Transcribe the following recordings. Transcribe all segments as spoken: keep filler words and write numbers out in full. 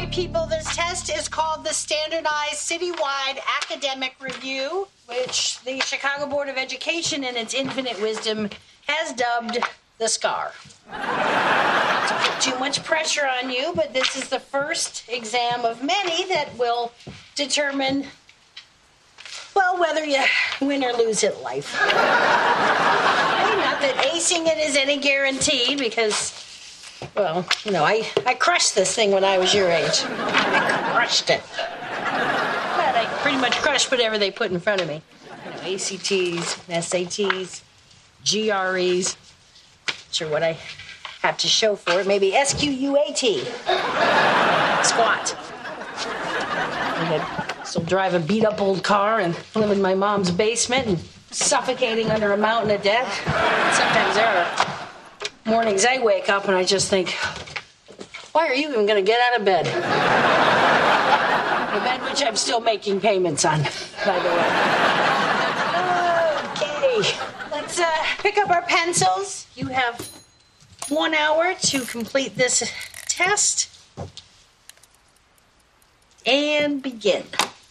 right, people, this test is called the Standardized Citywide Academic Review, which the Chicago Board of Education, in its infinite wisdom, has dubbed the SCAR. Not to put too much pressure on you, but this is the first exam of many that will determine, well, whether you win or lose at life. Not that acing it is any guarantee, because, well, you know, I, I crushed this thing when I was your age. I crushed it. But I pretty much crushed whatever they put in front of me. You know, A C Ts, S A Ts, G R Es. Not sure what I have to show for it. Maybe S Q U A T. Squat. I had still drive a beat-up old car and live in my mom's basement and suffocating under a mountain of debt. Sometimes there are mornings I wake up and I just think, why are you even going to get out of bed? A bed which I'm still making payments on, by the way. Okay, let's uh, pick up our pencils. You have one hour to complete this test. And begin.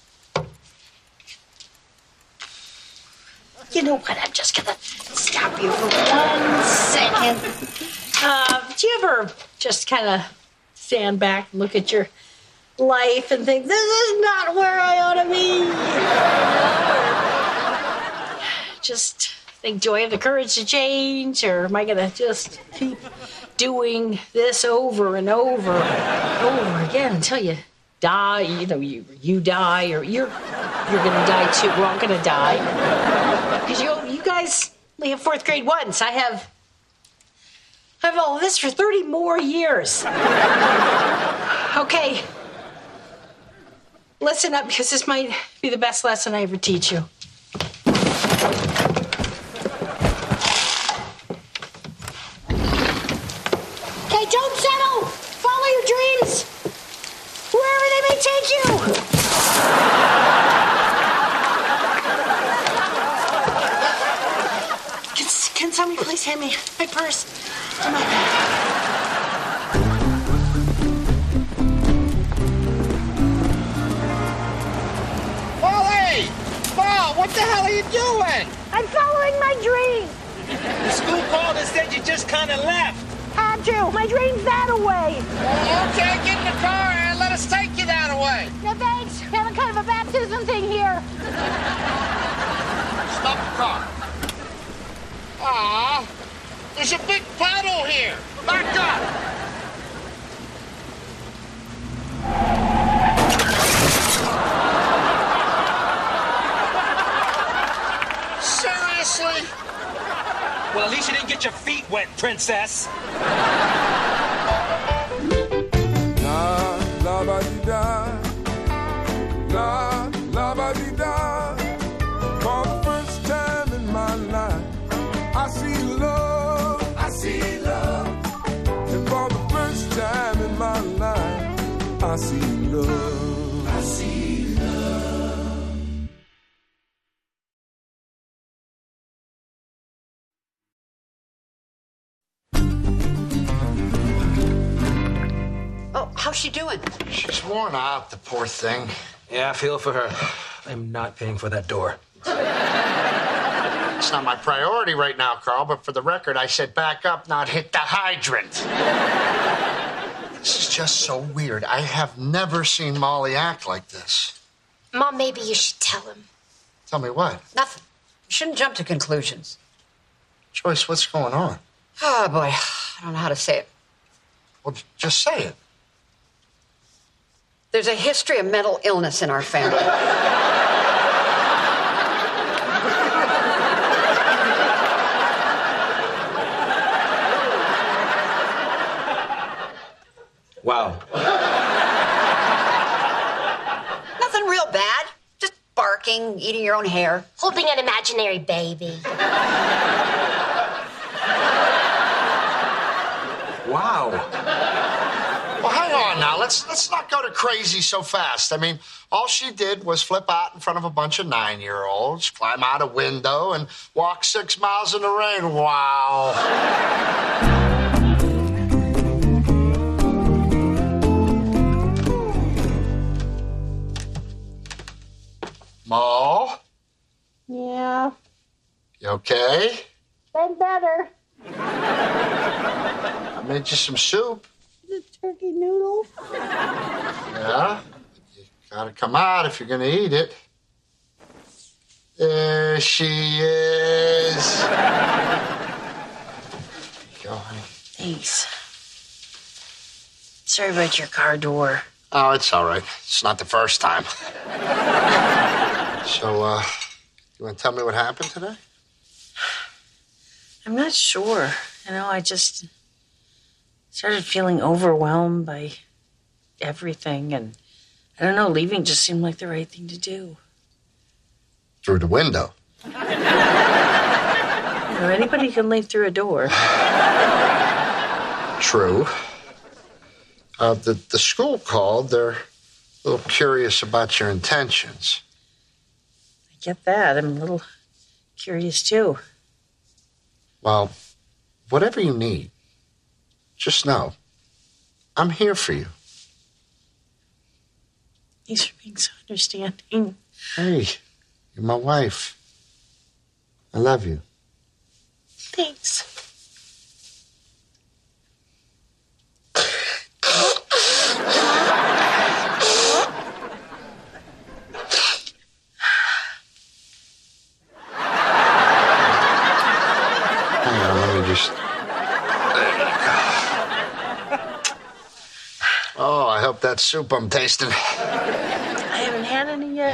You know what? I'm just gonna stop you for one second. Uh, do you ever just kind of stand back and look at your life and think, this is not where I ought to be? Just think, do I have the courage to change, or am I gonna just keep doing this over and over and over again until you die? You know, you you die, or you're you're gonna die too. We're all gonna die. Because you, you guys only have fourth grade once. I have, I have all of this for thirty more years. Okay. Listen up, because this might be the best lesson I ever teach you. Okay, don't settle. Follow your dreams. Wherever they may take you. Can somebody please hand me my purse and my bag? Molly! Paul, what the hell are you doing? I'm following my dream. The school called and said you just kind of left. Had to. My dream's that away. Okay, get in the car and let us take you that away. No, thanks. We're having kind of a baptism thing here. Stop the car. Aw, there's a big puddle here. Back up. Seriously? Well, at least you didn't get your feet wet, princess. La la ba dee da, la la ba dee da. For the first time in my life, I see love, I see love. And for the first time in my life, I see love, I see love. Oh, how's she doing? She's worn out, the poor thing. Yeah, I feel for her. I'm not paying for that door. It's not my priority right now, Carl, but for the record, I said back up, not hit the hydrant. This is just so weird. I have never seen Molly act like this. Mom, maybe you should tell him. Tell me what? Nothing. You shouldn't jump to conclusions. Joyce, what's going on? Oh, boy. I don't know how to say it. Well, just say it. There's a history of mental illness in our family. Wow. Nothing real bad. Just barking, eating your own hair. Holding an imaginary baby. Wow. Well, hang on now. Let's let's not go to crazy so fast. I mean, all she did was flip out in front of a bunch of nine-year-olds, climb out a window, and walk six miles in the rain. Wow. Mo? Yeah, You okay? been better. I made you some soup. The turkey noodle. Yeah? You gotta come out if you're gonna eat it. There she is. Go, honey. Thanks. Sorry about your car door. Oh, it's all right. It's not the first time. So, uh, you want to tell me what happened today? I'm not sure. You know, I just started feeling overwhelmed by everything, and I don't know, leaving just seemed like the right thing to do. Through the window. You know, anybody can leave through a door. True. Uh, the, the school called. They're a little curious about your intentions. I get that. I'm a little curious, too. Well, whatever you need, just know, I'm here for you. Thanks for being so understanding. Hey, you're my wife. I love you. Thanks. Hang on, let me just... There you go. Oh, I hope that soup I'm tasting. I haven't had any yet.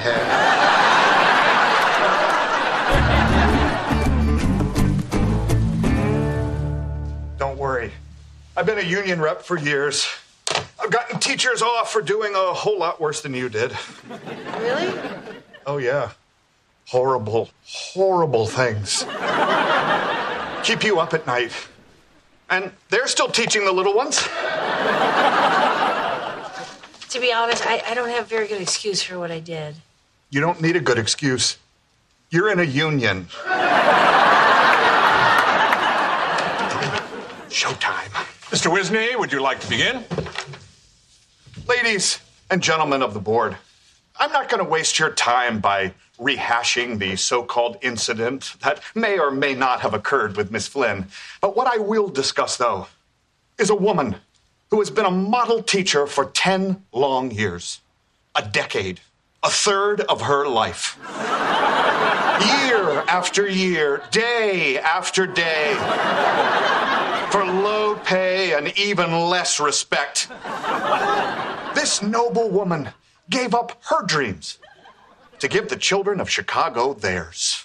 Don't worry. I've been a union rep for years. I've gotten teachers off for doing a whole lot worse than you did. Really? Oh, yeah. Horrible, horrible things. Keep you up at night. And they're still teaching the little ones. To be honest, I, I don't have a very good excuse for what I did. You don't need a good excuse. You're in a union. Showtime. Mister Wisney, would you like to begin? Ladies and gentlemen of the board, I'm not going to waste your time by rehashing the so-called incident that may or may not have occurred with Miss Flynn. But what I will discuss, though, is a woman who has been a model teacher for ten long years, a decade, a third of her life. Year after year, day after day, for low pay and even less respect. This noble woman gave up her dreams to give the children of Chicago theirs.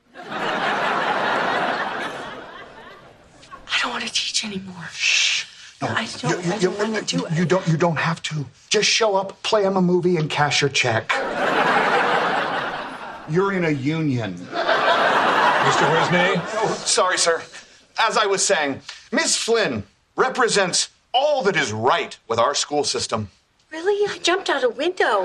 I don't want to teach anymore. Shh. No, I don't, you, I you, don't want to do it. You don't, you don't have to. Just show up, play him a movie, and cash your check. You're in a union. Mister Wisney? Oh, sorry, sir. As I was saying, Miss Flynn represents all that is right with our school system. Really? I jumped out a window.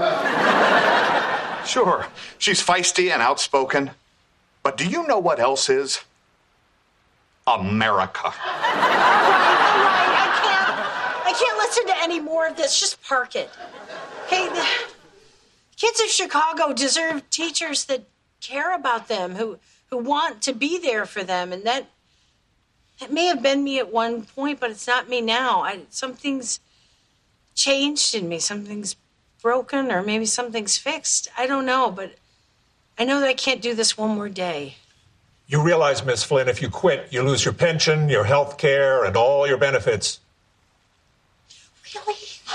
Sure, she's feisty and outspoken. But do you know what else is? America. All right, all right. I can't, I can't listen to any more of this. Just park it. Okay, the kids of Chicago deserve teachers that care about them, who, who want to be there for them. And that, that may have been me at one point, but it's not me now. I, something's changed in me. Something's broken, or maybe something's fixed. I don't know, but I know that I can't do this one more day. You realize, Miss Flynn, if you quit, you lose your pension, your health care, and all your benefits. Really?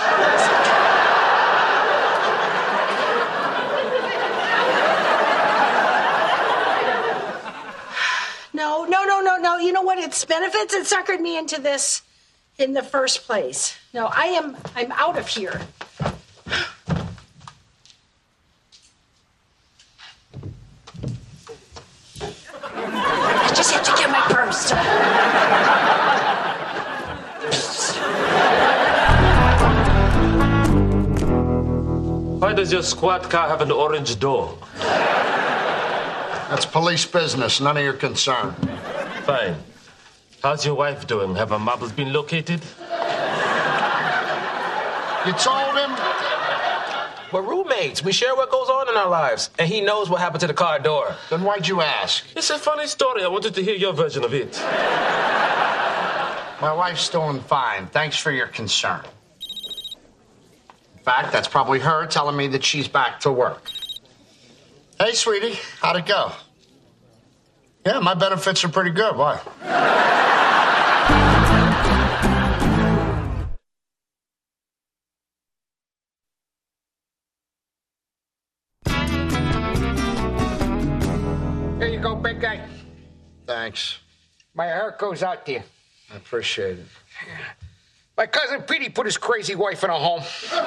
No, no, no, no, no. You know what? It's benefits that suckered me into this in the first place. No, I am, I'm out of here. I just have to get my purse. Why does your squad car have an orange door? That's police business, none of your concern. Fine. How's your wife doing? Have her marbles been located? You told him? We're roommates. We share what goes on in our lives. And he knows what happened to the car door. Then why'd you ask? It's a funny story. I wanted to hear your version of it. My wife's doing fine. Thanks for your concern. In fact, that's probably her telling me that she's back to work. Hey, sweetie, how'd it go? Yeah, my benefits are pretty good. Why? Here you go, big guy. Thanks. My heart goes out to you. I appreciate it. My cousin Petey put his crazy wife in a home.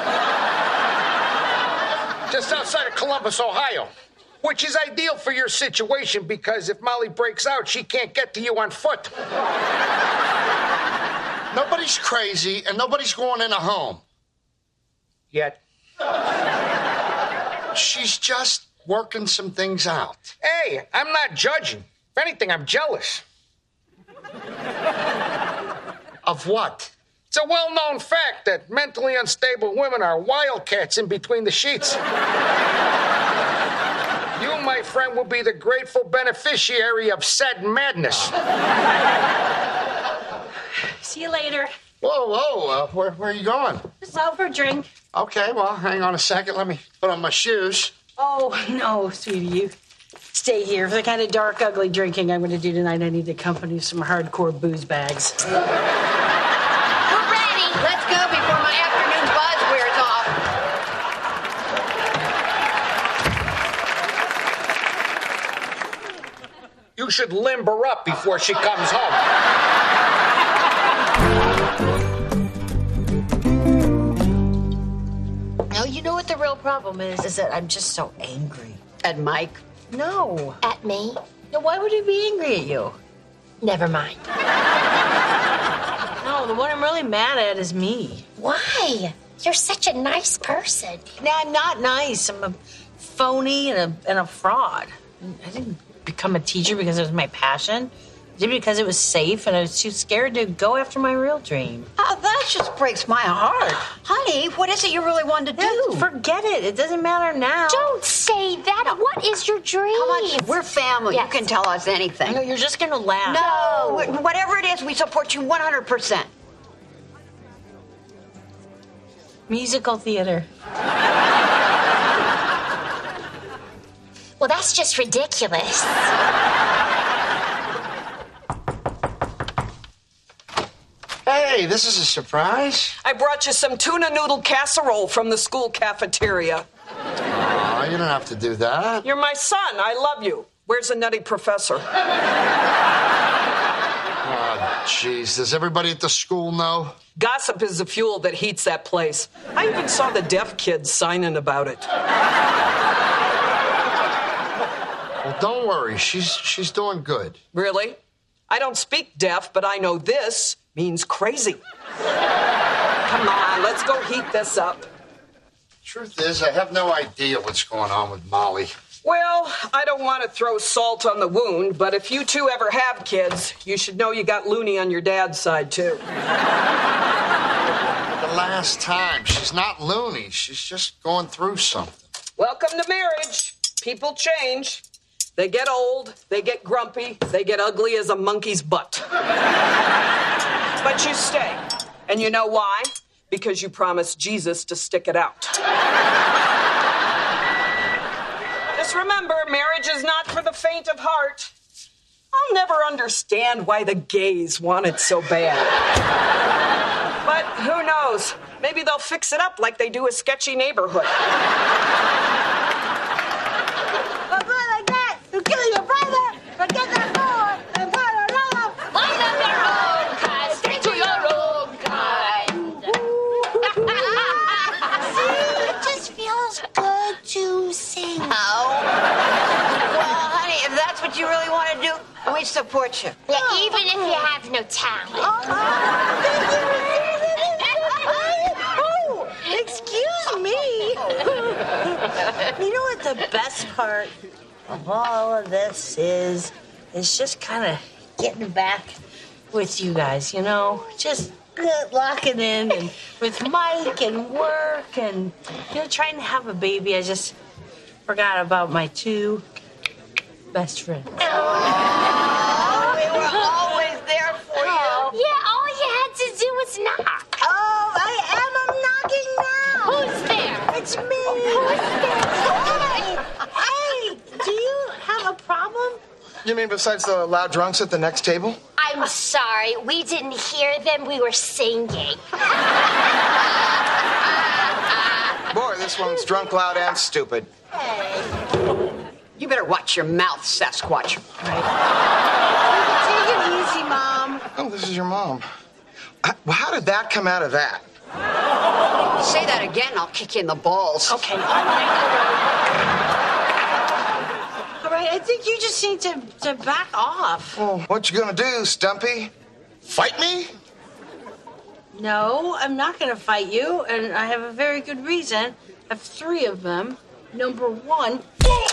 Just outside of Columbus, Ohio. Which is ideal for your situation because if Molly breaks out, she can't get to you on foot. Nobody's crazy and nobody's going in a home. Yet. She's just working some things out. Hey, I'm not judging. If anything, I'm jealous. Of what? It's a well-known fact that mentally unstable women are wildcats in between the sheets. You, my friend, will be the grateful beneficiary of said madness. See you later. Whoa, whoa, uh, where, where are you going? Just out for a drink. Okay, well, hang on a second. Let me put on my shoes. Oh, no, sweetie, you stay here. For the kind of dark, ugly drinking I'm going to do tonight, I need the company of some hardcore booze bags. We're ready. Let's go before my afternoon buzz wears off. You should limber up before she comes home. No, you know what the real problem is? Is that I'm just so angry. At Mike? No. At me? No, why would he be angry at you? Never mind. No, the one I'm really mad at is me. Why? You're such a nice person. No, I'm not nice. I'm a phony and a, and a fraud. I didn't become a teacher because it was my passion. I did it because it was safe and I was too scared to go after my real dream. Oh, that just breaks my heart. Honey, what is it you really wanted to do? Forget it. It doesn't matter now. Don't say that. What is your dream? Come on, we're family. Yes. You can tell us anything. No, you're just going to laugh. No, wh- whatever it is, we support you one hundred percent. Musical theater. Well, that's just ridiculous. Hey, this is a surprise. I brought you some tuna noodle casserole from the school cafeteria. Aw, you don't have to do that. You're my son. I love you. Where's the nutty professor? Oh, jeez. Does everybody at the school know? Gossip is the fuel that heats that place. I even saw the deaf kids signing about it. Well, don't worry. She's she's doing good. Really? I don't speak deaf, but I know this means crazy. Come on, let's go heat this up. Truth is, I have no idea what's going on with Molly. Well, I don't want to throw salt on the wound, but if you two ever have kids, you should know you got loony on your dad's side, too. The last time. She's not loony. She's just going through something. Welcome to marriage. People change. They get old, they get grumpy, they get ugly as a monkey's butt. But you stay. And you know why? Because you promised Jesus to stick it out. Just remember, marriage is not for the faint of heart. I'll never understand why the gays want it so bad. But who knows? Maybe they'll fix it up like they do a sketchy neighborhood. You kill your brother, forget that door, and put her love. Line up your own kind, stick to your own kind. See, it just feels good to sing. Oh. Well, honey, if that's what you really want to do, we support you. Yeah, even if you have no talent. Oh, excuse me. You know what the best part of all of this is? It's just kind of getting back with you guys, you know? Just locking in and with Mike and work and, you know, trying to have a baby. I just forgot about my two best friends. Oh, we were always there for you. Yeah, all you had to do was knock. Oh, I am I'm knocking now. Who's there? It's me. Who's there? Hey, hey, do you have a problem? You mean besides the loud drunks at the next table? I'm sorry, we didn't hear them. We were singing. Boy, this one's drunk, loud, and stupid. Hey. You better watch your mouth, Sasquatch. Take it easy, Mom. Oh, this is your mom. Uh, Well, how did that come out of that? Say that again, I'll kick you in the balls. Okay, all right, all right. All right, I think you just need to, to back off. Well, what you gonna do, Stumpy? Fight me? No, I'm not going to fight you, and I have a very good reason. I have three of them. Number one...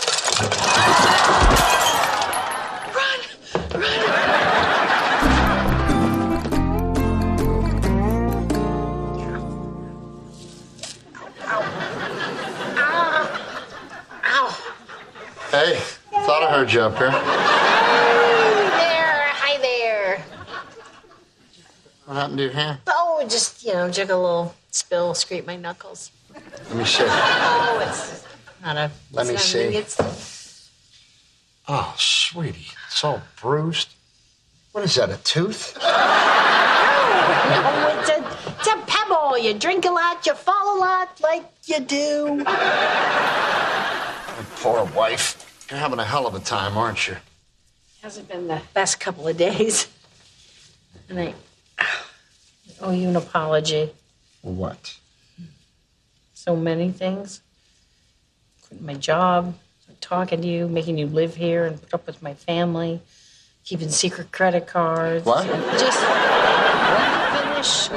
Run! Run! Hey, thought I heard you up here. Hey there. Hi there. What happened to your hand? Oh, just, you know, jig a little spill, scrape my knuckles. Let me see. Oh, it's not a... Let it's me not see. a- It's, Oh, sweetie, it's all bruised. What is that, a tooth? no, it's a, it's a pebble. You drink a lot, you fall a lot, like you do. Poor wife. You're having a hell of a time, aren't you? Hasn't been the best couple of days. And I owe you an apology. For what? So many things. Quitting my job, talking to you, making you live here and put up with my family, keeping secret credit cards. What? Just finish.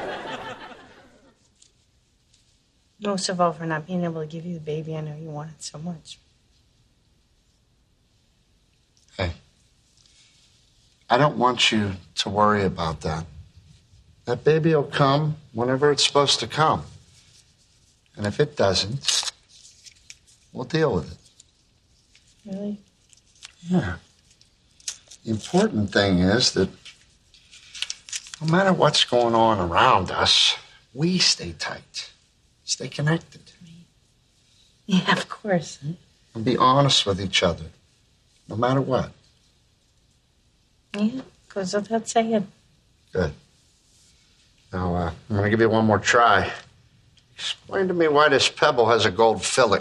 Most of all, for not being able to give you the baby I know you wanted so much. Hey, I don't want you to worry about that. That baby will come whenever it's supposed to come. And if it doesn't, we'll deal with it. Really? Yeah. The important thing is that no matter what's going on around us, we stay tight, stay connected. Yeah, of course. And be honest with each other, no matter what. Yeah, goes without saying. Good. Now, uh, I'm going to give you one more try. Explain to me why this pebble has a gold filling.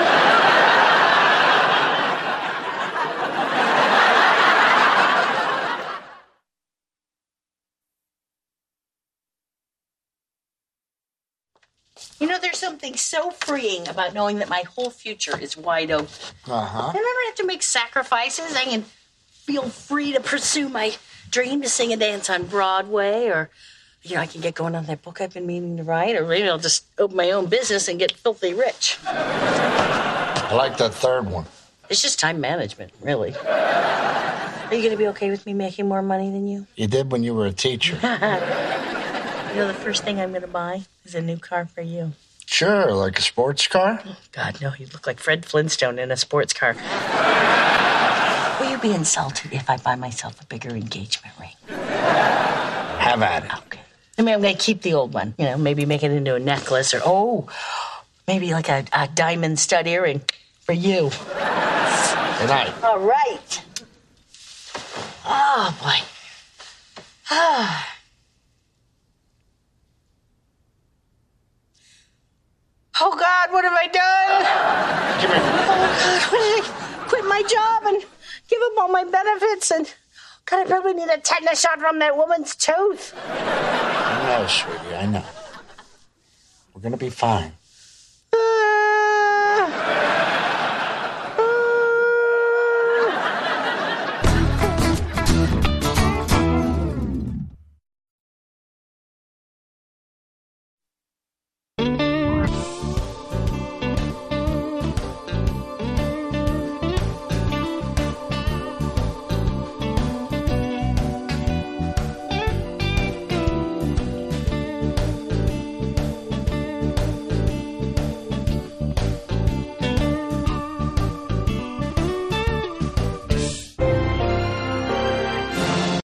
You know, there's something so freeing about knowing that my whole future is wide open. Uh-huh. I never have to make sacrifices. I can feel free to pursue my dream to sing and dance on Broadway, or, you know, I can get going on that book I've been meaning to write, or maybe I'll just open my own business and get filthy rich. I like that third one. It's just time management, really. Are you going to be okay with me making more money than you? You did when you were a teacher. You know, the first thing I'm going to buy is a new car for you. Sure, like a sports car? Oh, God, no, you look like Fred Flintstone in a sports car. Will you be insulted if I buy myself a bigger engagement ring? Have at it. Okay. I mean, I'm going to keep the old one. You know, maybe make it into a necklace, or, oh, maybe like a, a diamond stud earring for you. Good night. All right. Oh, boy. Ah. Oh, God, what have I done? Give me. Oh, God, what did I quit my job and give up all my benefits? And, God, I probably need a tetanus shot from that woman's tooth. I know, sweetie, I know. We're going to be fine.